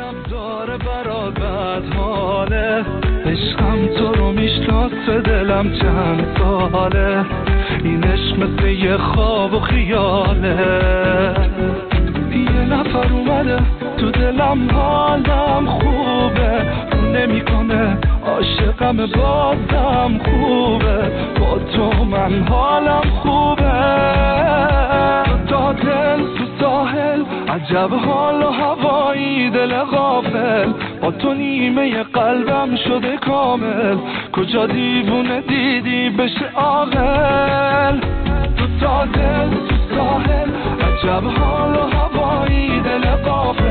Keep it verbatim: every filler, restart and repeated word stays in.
داره برات بد حاله، عشقم تو رو میشناسه دلم چند ساله، این عشق مثل یه خواب و خیاله. یه نفر اومده تو دلم حالم خوبه، اون نمی کنه عاشقم بازم خوبه، با تو من حالم خوبه. تا دل تو ساحل عجب حال و هوایی دل غافل، با تو نیمه قلبم شده کامل، کجا دیوونه دیدی بشه عاقل. تو تا دل تو ساحل عجب حال و هوایی دل غافل،